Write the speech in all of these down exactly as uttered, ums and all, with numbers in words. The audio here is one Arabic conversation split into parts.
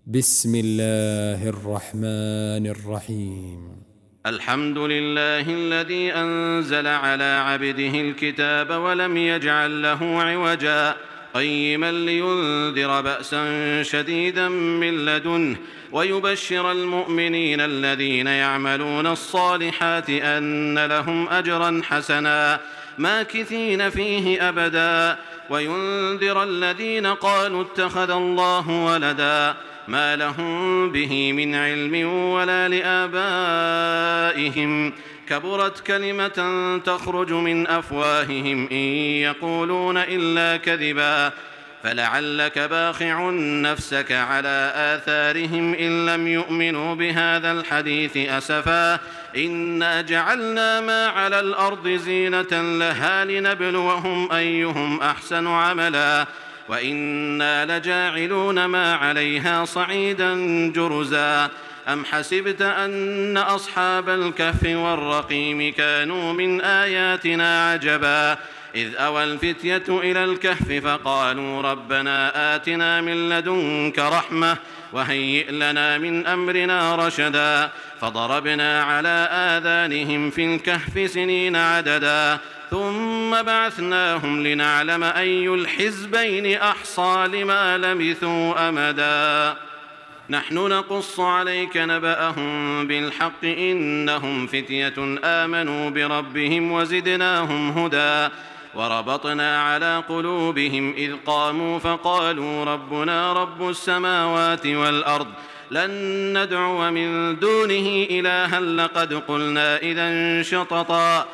بسم الله الرحمن الرحيم. الحمد لله الذي أنزل على عبده الكتاب ولم يجعل له عوجا قيما لينذر بأسا شديدا من لدنه ويبشر المؤمنين الذين يعملون الصالحات أن لهم أجرا حسنا ماكثين فيه أبدا وينذر الذين قالوا اتخذ الله ولدا ما لهم به من علم ولا لآبائهم كبرت كلمة تخرج من أفواههم إن يقولون إلا كذبا فلعلك باخع نفسك على آثارهم إن لم يؤمنوا بهذا الحديث أسفا إنا جعلنا ما على الأرض زينة لها لنبلوهم أيهم أحسن عملا وإنا لجاعلون ما عليها صعيدا جرزا أم حسبت أن أصحاب الكهف والرقيم كانوا من آياتنا عجبا إذ أوى الفتية إلى الكهف فقالوا ربنا آتنا من لدنك رحمة وهيئ لنا من أمرنا رشدا فضربنا على آذانهم في الكهف سنين عددا ثم بعثناهم لنعلم أي الحزبين أحصى لما لبثوا أمدا نحن نقص عليك نبأهم بالحق إنهم فتية آمنوا بربهم وزدناهم هدى وربطنا على قلوبهم إذ قاموا فقالوا ربنا رب السماوات والأرض لن ندعو من دونه إلها لقد قلنا إذا شططا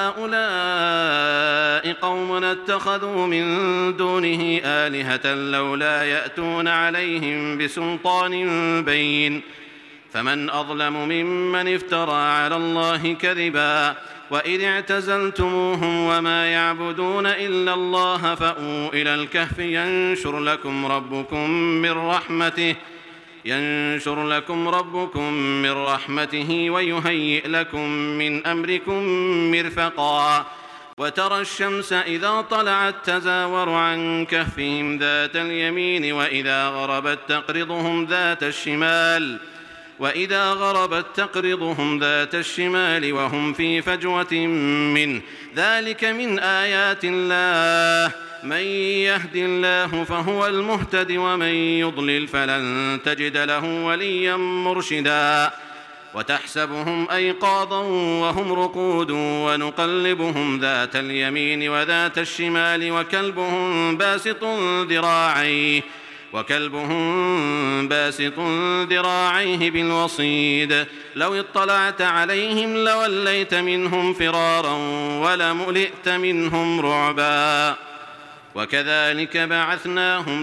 هؤلاء قومنا اتخذوا من دونه آلهة لولا يأتون عليهم بسلطان بين فمن أظلم ممن افترى على الله كذبا وإذ اعتزلتموهم وما يعبدون إلا الله فأووا إلى الكهف ينشر لكم ربكم من رحمته ينشر لكم ربكم من رحمته ويهيئ لكم من أمركم مرفقا وترى الشمس إذا طلعت تزاور عن كهفهم ذات اليمين وإذا غربت تقرضهم ذات الشمال وإذا غربت تقرضهم ذات الشمال وهم في فجوة منه ذلك من آيات الله من يهد الله فهو المهتد ومن يضلل فلن تجد له وليا مرشدا وتحسبهم أيقاظا وهم رقود ونقلبهم ذات اليمين وذات الشمال وكلبهم باسط ذراعيه وكلبهم باسط ذراعيه بالوصيد لو اطلعت عليهم لوليت منهم فرارا ولملئت منهم رعبا وكذلك بعثناهم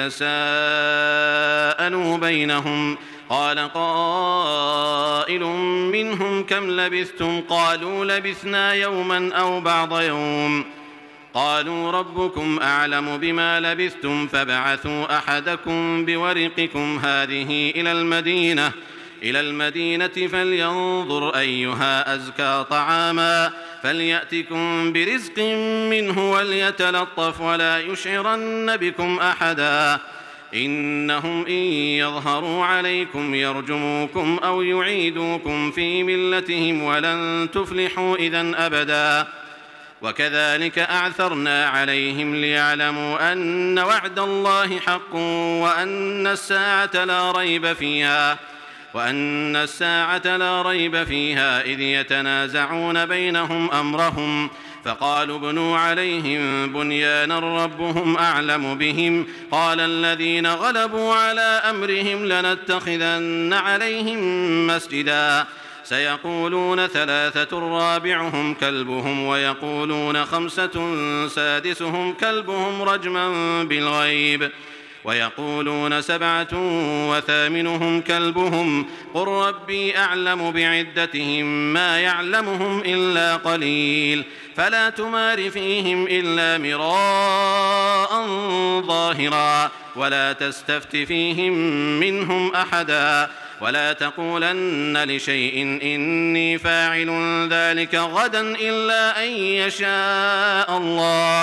ليتساءلوا بينهم قال قائل منهم كم لبثتم قالوا لبثنا يوما أو بعض يوم قالوا ربكم أعلم بما لبثتم فابعثوا أحدكم بورقكم هذه إلى المدينة إلى المدينة فلينظر أيها أزكى طعاما فليأتكم برزق منه وليتلطف ولا يشعرن بكم أحدا إنهم إن يظهروا عليكم يرجموكم أو يعيدوكم في ملتهم ولن تفلحوا إذن أبدا وكذلك أعثرنا عليهم ليعلموا أن وعد الله حق وأن الساعة لا ريب فيها وأن الساعة لا ريب فيها إذ يتنازعون بينهم أمرهم فقالوا ابنوا عليهم بنيانا ربهم أعلم بهم قال الذين غلبوا على أمرهم لنتخذن عليهم مسجدا سيقولون ثلاثة رابعهم كلبهم ويقولون خمسة سادسهم كلبهم رجما بالغيب ويقولون سبعة وثامنهم كلبهم قل ربي أعلم بعدتهم ما يعلمهم إلا قليل فلا تمار فيهم إلا مراء ظاهرا ولا تستفت فيهم منهم أحدا ولا تقولن لشيء إني فاعل ذلك غدا إلا أن يشاء الله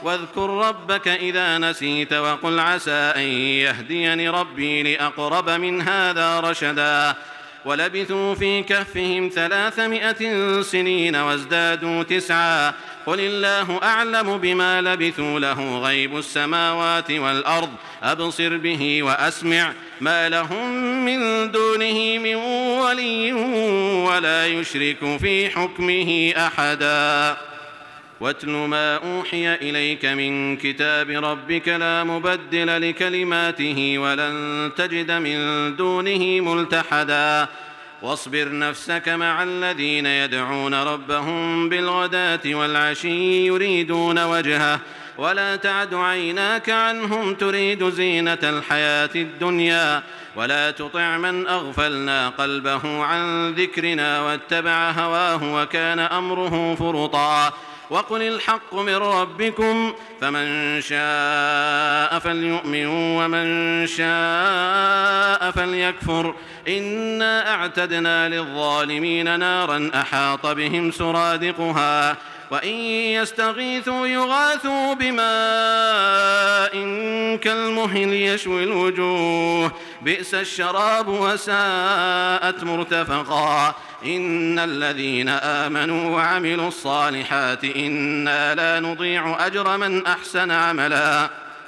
واذكر ربك إذا نسيت وقل عسى أن يهديني ربي لأقرب من هذا رشدا ولبثوا في كهفهم ثلاثمائة سنين وازدادوا تسعا قل الله أعلم بما لبثوا له غيب السماوات والأرض أبصر به وأسمع ما لهم من دونه من ولي ولا يشرك في حكمه أحدا واتل ما أوحي إليك من كتاب ربك لا مبدل لكلماته ولن تجد من دونه ملتحدا واصبر نفسك مع الذين يدعون ربهم بالغداة والعشي يريدون وجهه ولا تعد عيناك عنهم تريد زينة الحياة الدنيا ولا تطع من أغفلنا قلبه عن ذكرنا واتبع هواه وكان أمره فرطا وقل الحق من ربكم فمن شاء فليؤمن ومن شاء فليكفر إنا أعتدنا للظالمين نارا أحاط بهم سرادقها وإن يستغيثوا يغاثوا بماء كالمهل يشوي الوجوه بئس الشراب وساءت مرتفقا إن الذين آمنوا وعملوا الصالحات إنا لا نضيع أجر من أحسن عملا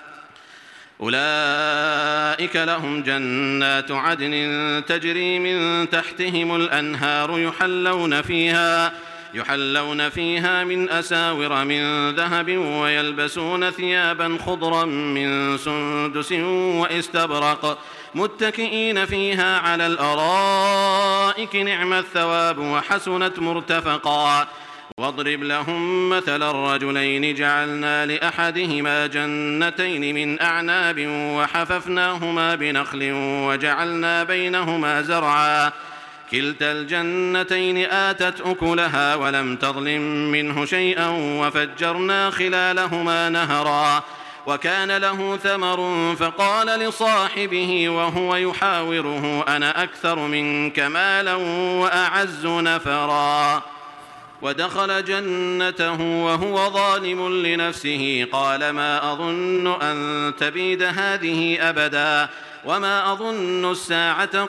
أولئك لهم جنات عدن تجري من تحتهم الأنهار يحلون فيها يحلون فيها من أساور من ذهب ويلبسون ثيابا خضرا من سندس وإستبرق متكئين فيها على الأرائك نعم الثواب وحسنت مرتفقا واضرب لهم مثل الرجلين جعلنا لأحدهما جنتين من أعناب وحففناهما بنخل وجعلنا بينهما زرعا كلتا الجنتين آتت أكلها ولم تظلم منه شيئا وفجرنا خلالهما نهرا وكان له ثمر فقال لصاحبه وهو يحاوره أنا أكثر منك مالا وأعز نفرا ودخل جنته وهو ظالم لنفسه قال ما أظن أن تبيد هذه أبدا وما أظن الساعة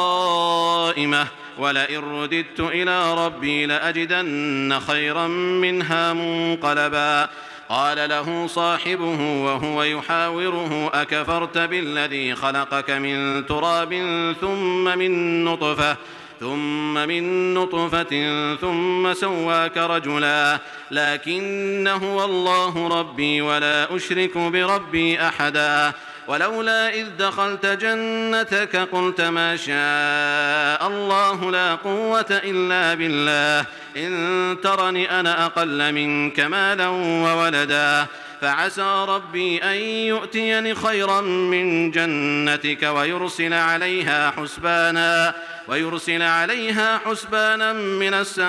قائمة ولئن رددت إلى ربي لأجدن خيرا منها منقلبا قال له صاحبه وهو يحاوره أكفرت بالذي خلقك من تراب ثم من نطفة ثم من نطفة ثم سواك رجلا لكن هو الله ربي ولا أشرك بربي أحدا ولولا إذ دخلت جنتك قلت ما شاء الله لا قوة إلا بالله إن ترني أنا أقل منك مالا وولدا فعسى ربي أن يؤتيني خيرا من جنتك ويرسل عليها حسبانا ويرسل عليها حسبانا من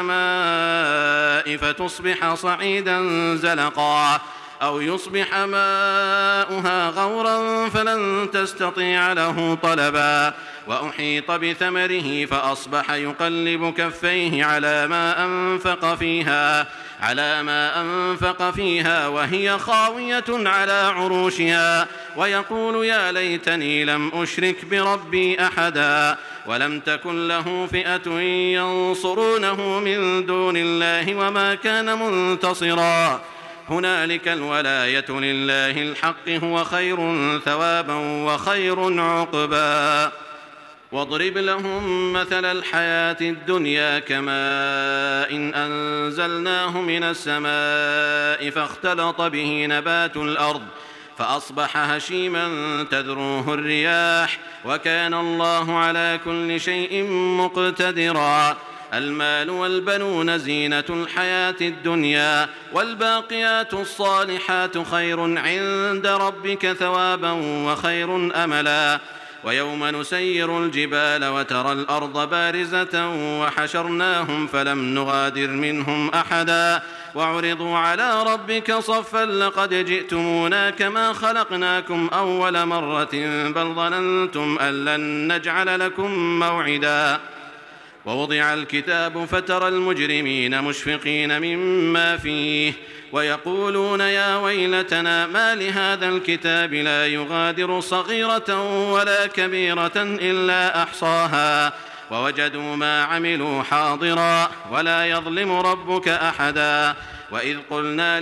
السماء فتصبح صعيدا زلقا أو يصبح ماؤها غورا فلن تستطيع له طلبا وأحيط بثمره فأصبح يقلب كفيه على ما أنفق فيها على ما أنفق فيها وهي خاوية على عروشها ويقول يا ليتني لم أشرك بربي أحدا ولم تكن له فئة ينصرونه من دون الله وما كان منتصرا هنالك الولاية لله الحق هو خير ثوابا وخير عقبا واضرب لهم مثل الحياة الدنيا كماء إن أنزلناه من السماء فاختلط به نبات الأرض فأصبح هشيما تذروه الرياح وكان الله على كل شيء مقتدرا المال والبنون زينة الحياة الدنيا والباقيات الصالحات خير عند ربك ثوابا وخير أملا ويوم نسير الجبال وترى الأرض بارزة وحشرناهم فلم نغادر منهم أحدا وعرضوا على ربك صفا لقد جئتمونا كما خلقناكم أول مرة بل ظننتم أن لن نجعل لكم موعدا ووضع الكتاب فترى المجرمين مشفقين مما فيه ويقولون يا ويلتنا ما لهذا الكتاب لا يغادر صغيرة ولا كبيرة إلا أحصاها ووجدوا ما عملوا حاضرا ولا يظلم ربك أحدا وإذ قلنا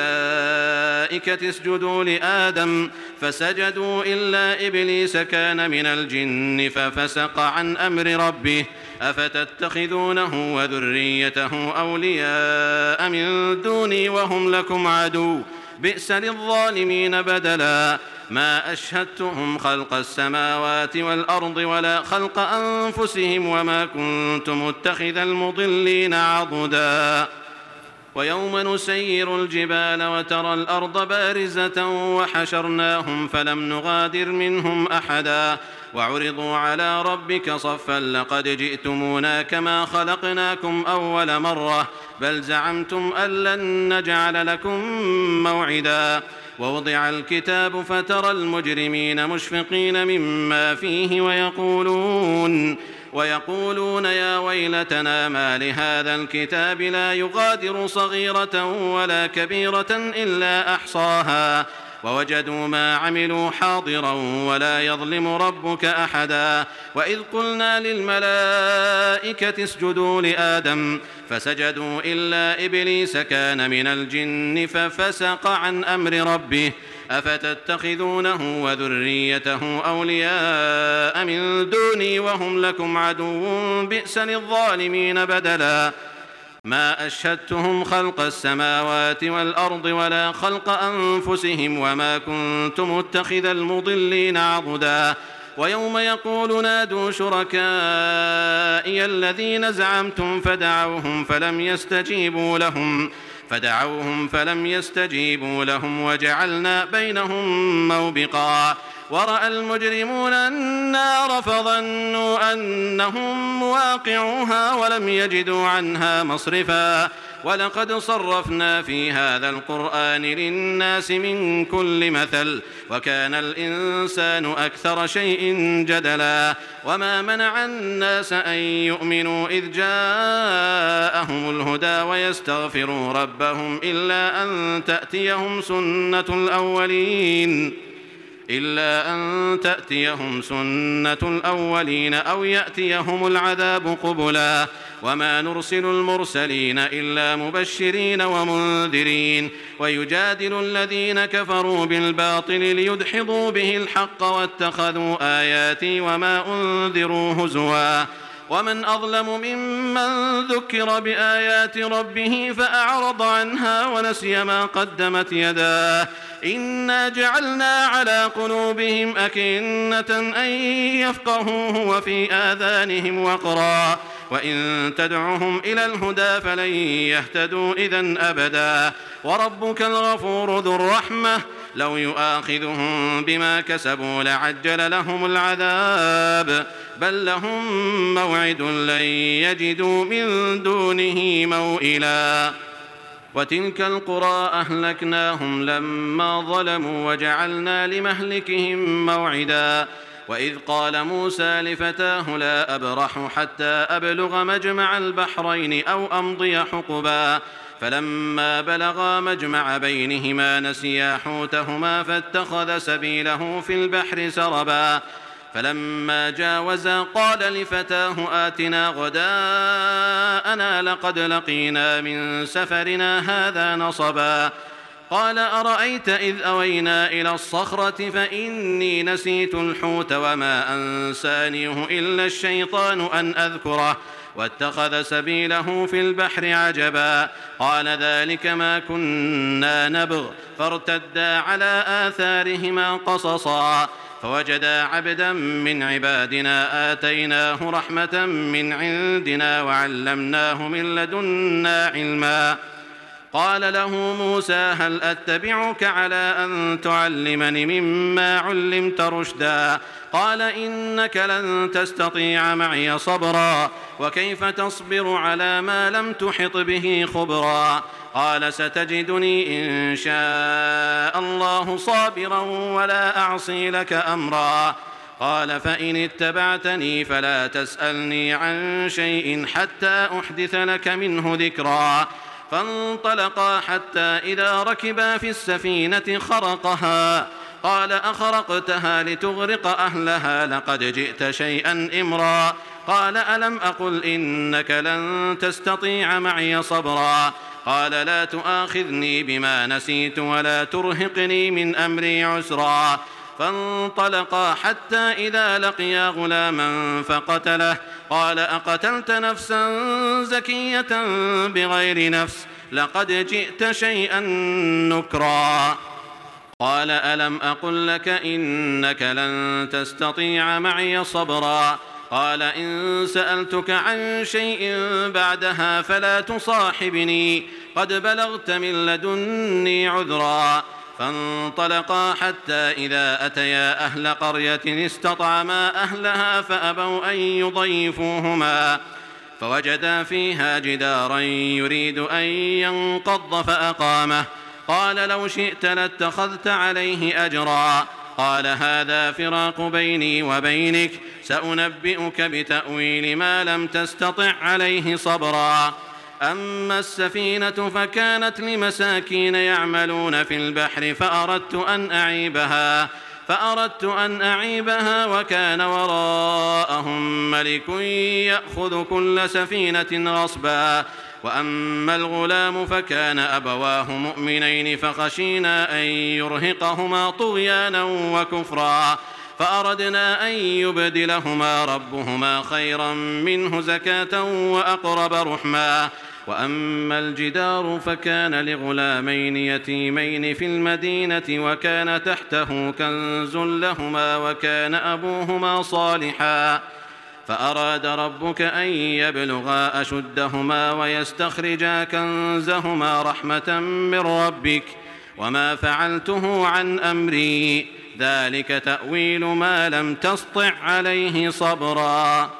للملائكة اسجدوا لآدم فسجدوا إلا إبليس كان من الجن ففسق عن أمر ربه أفتتخذونه وذريته أولياء من دوني وهم لكم عدو بئس للظالمين بدلا ما أشهدتهم خلق السماوات والأرض ولا خلق أنفسهم وما كنت متخذ المضلين عضدا ويوم نسير الجبال وترى الأرض بارزة وحشرناهم فلم نغادر منهم أحدا وعرضوا على ربك صفا لقد جئتمونا كما خلقناكم أول مرة بل زعمتم أن لن نجعل لكم موعدا ووضع الكتاب فترى المجرمين مشفقين مما فيه ويقولون ويقولون يا ويلتنا ما لهذا الكتاب لا يغادر صغيرة ولا كبيرة إلا أحصاها ووجدوا ما عملوا حاضرا ولا يظلم ربك أحدا وإذ قلنا للملائكة اسجدوا لآدم فسجدوا إلا إبليس كان من الجن ففسق عن أمر ربه أفتتخذونه وذريته أولياء من دوني وهم لكم عدو بئس للظالمين بدلا ما أشهدتهم خلق السماوات والأرض ولا خلق أنفسهم وما كنت متخذ المضلين عضدا ويوم يقول نادوا شركائي الذين زعمتم فدعوهم فلم يستجيبوا لهم فدعوهم فلم يستجيبوا لهم وجعلنا بينهم موبقا ورأى المجرمون النار فظنوا أنهم مواقعوها ولم يجدوا عنها مصرفا ولقد صرفنا في هذا القرآن للناس من كل مثل وكان الإنسان أكثر شيء جدلا وما منع الناس أن يؤمنوا إذ جاءهم الهدى ويستغفروا ربهم إلا أن تأتيهم سنة الأولين إلا أن تأتيهم سنة الأولين أو يأتيهم العذاب قبلا وما نرسل المرسلين إلا مبشرين ومنذرين ويجادل الذين كفروا بالباطل ليدحضوا به الحق واتخذوا آياتي وما أنذروا هزوا ومن أظلم ممن ذكر بآيات ربه فأعرض عنها ونسي ما قدمت يداه إنا جعلنا على قلوبهم أكنة أن يفقهوه وفي آذانهم وقرا وإن تدعهم إلى الهدى فلن يهتدوا إذن أبدا وربك الغفور ذو الرحمة لو يؤاخذهم بما كسبوا لعجل لهم العذاب بل لهم موعد لن يجدوا من دونه موئلا وتلك القرى أهلكناهم لما ظلموا وجعلنا لمهلكهم موعدا وإذ قال موسى لفتاه لا أبرح حتى أبلغ مجمع البحرين أو أمضي حقبا فلما بلغا مجمع بينهما نسيا حوتهما فاتخذ سبيله في البحر سربا فلما جاوزا قال لفتاه آتنا غداءنا لقد لقينا من سفرنا هذا نصبا قال أرأيت إذ أوينا إلى الصخرة فإني نسيت الحوت وما أنسانيه إلا الشيطان أن أذكره واتخذ سبيله في البحر عجبا قال ذلك ما كنا نبغ فارتدا على آثارهما قصصا فوجدا عبدا من عبادنا آتيناه رحمة من عندنا وعلمناه من لدنا علما قال له موسى هل أتبعك على أن تعلمني مما علمت رشدا قال إنك لن تستطيع معي صبرا وكيف تصبر على ما لم تحط به خبرا قال ستجدني إن شاء الله صابرا ولا أعصي لك أمرا قال فإن اتبعتني فلا تسألني عن شيء حتى أحدث لك منه ذكرا. فانطلقا حتى إذا ركبا في السفينة خرقها قال أخرقتها لتغرق أهلها لقد جئت شيئا إمرا. قال ألم أقل إنك لن تستطيع معي صبرا. قال لا تؤاخذني بما نسيت ولا ترهقني من أمري عسرا. فانطلقا حتى إذا لقيا غلاما فقتله قال أقتلت نفسا زكية بغير نفس لقد جئت شيئا نكرا. قال ألم أقل لك إنك لن تستطيع معي صبرا. قال إن سألتك عن شيء بعدها فلا تصاحبني قد بلغت من لدني عذرا. فانطلقا حتى إذا أتيا أهل قرية استطعما أهلها فأبوا أن يضيفوهما فوجدا فيها جدارا يريد أن ينقض فأقامه. قال لو شئت لاتخذت عليه أجرا. قال هذا فراق بيني وبينك سأنبئك بتأويل ما لم تستطع عليه صبرا. أما السفينة فكانت لمساكين يعملون في البحر فأردت أن أعيبها فأردت أن أعيبها وكان وراءهم ملك يأخذ كل سفينة غصبا. وأما الغلام فكان أبواه مؤمنين فخشينا أن يرهقهما طغيانا وكفرا فأردنا أن يبدلهما ربهما خيرا منه زكاة وأقرب رحما. وأما الجدار فكان لغلامين يتيمين في المدينة وكان تحته كنز لهما وكان أبوهما صالحا فأراد ربك أن يبلغا أشدهما ويستخرجا كنزهما رحمة من ربك وما فعلته عن أمري ذلك تأويل ما لم تسطع عليه صبرا.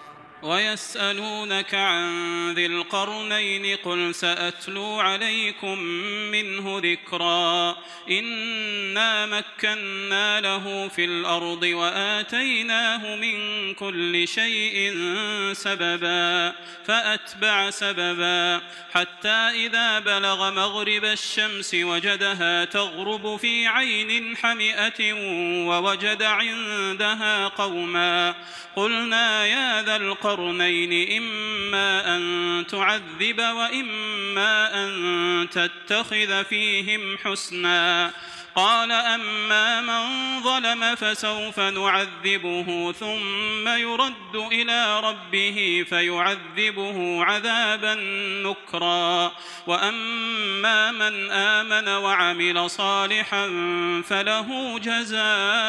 ويسألونك عن ذي القرنين قل سأتلو عليكم منه ذكرا. إنا مكنا له في الأرض وآتيناه من كل شيء سببا فأتبع سببا حتى إذا بلغ مغرب الشمس وجدها تغرب في عين حمئة ووجد عندها قوما قلنا يا ذا القرنين إما أن تعذب وإما أن تتخذ فيهم حسنا. قال أما من ظلم فسوف نعذبه ثم يرد إلى ربه فيعذبه عذابا نكرا. وأما من آمن وعمل صالحا فله جزاء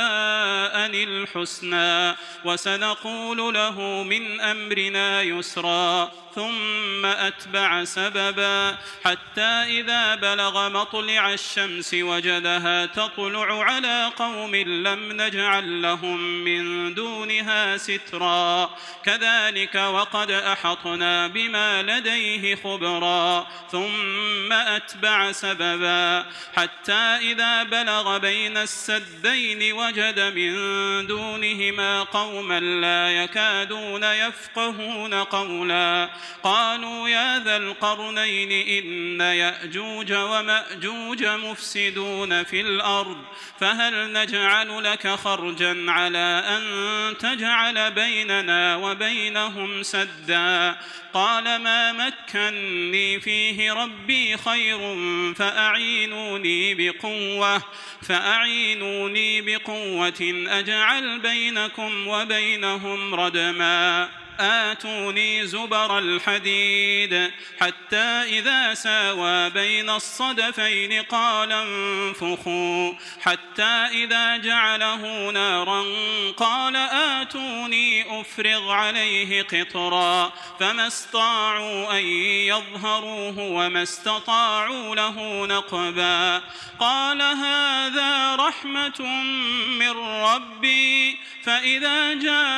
الحسنى وسنقول له من أمرنا يسرا. ثم أتبع سببا حتى إذا بلغ مطلع الشمس وجدها تطلع على قوم لم نجعل لهم من دونها سترا. كذلك وقد أحطنا بما لديه خبرا. ثم أتبع سببا حتى إذا بلغ بين السدين وجد من دونهما قوما لا يكادون يفقهون قولا. قالوا يا ذا القرنين إن يأجوج ومأجوج مفسدون في الأرض فهل نجعل لك خرجا على أن تجعل بيننا وبينهم سدا. قال ما مكني فيه ربي خير فأعينوني بقوة فأعينوني بقوة أجعل بينكم وبينهم ردما. آتوني زبر الحديد حتى إذا ساوى بين الصدفين قال انفخوا حتى إذا جعله نارا قال آتوني أفرغ عليه قطرا. فما استطاعوا أن يظهروه وما استطاعوا له نقبا. قال هذا رحمة من ربي فإذا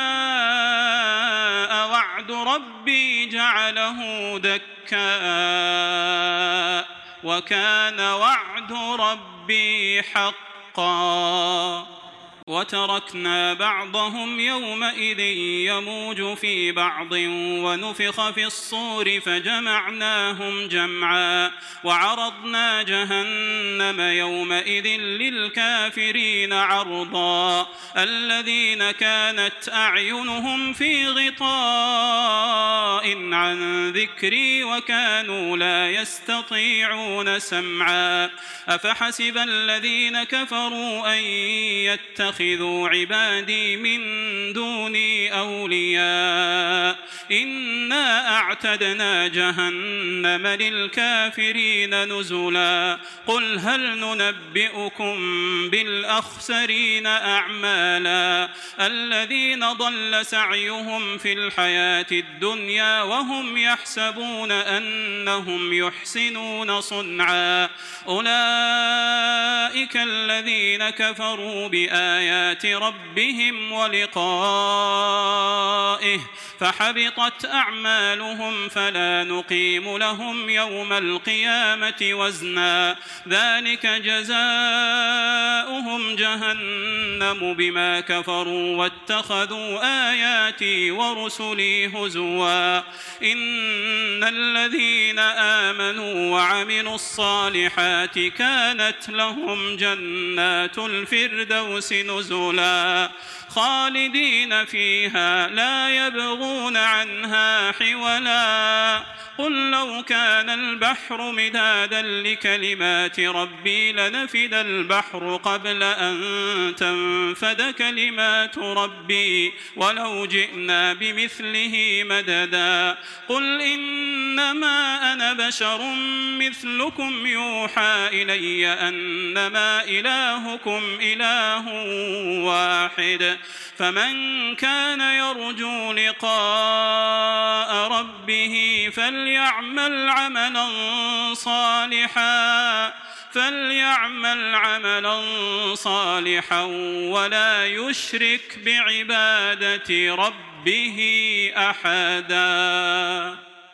جاء وعد ربي جعله دكا وكان وعد ربي حقا. وتركنا بعضهم يومئذ يموج في بعض ونفخ في الصور فجمعناهم جمعا وعرضنا جهنم يومئذ للكافرين عرضا الذين كانت أعينهم في غطاء عن ذكري وكانوا لا يستطيعون سمعا أفحسب الذين كفروا أن يتخذوا اتخذوا عبادي من دوني أولياء إنا أعتدنا جهنم للكافرين نزلا قل هل ننبئكم بالأخسرين أعمالا الذين ضل سعيهم في الحياة الدنيا وهم يحسبون أنهم يحسنون صنعا أولئك الذين كفروا بآيات آيات ربهم ولقائه فحبطت أعمالهم فلا نقيم لهم يوم القيامة وزنا ذلك جزاؤهم جهنم بما كفروا واتخذوا آياتي ورسلي هزوا إن الذين آمنوا وعملوا الصالحات كانت لهم جنات الفردوس نزلا خالدين فيها لا يبغون عنها حولا قل لو كان البحر مدادا لكلمات ربي لنفد البحر قبل أن تنفد كلمات ربي ولو جئنا بمثله مددا قل إنما أنا بشر مثلكم يوحى إلي أنما إلهكم إله واحد فمن كان يرجو لقاء ربه فليعمل عملا صالحا فليعمل عملا صالحا ولا يشرك بعبادة ربه أحدا.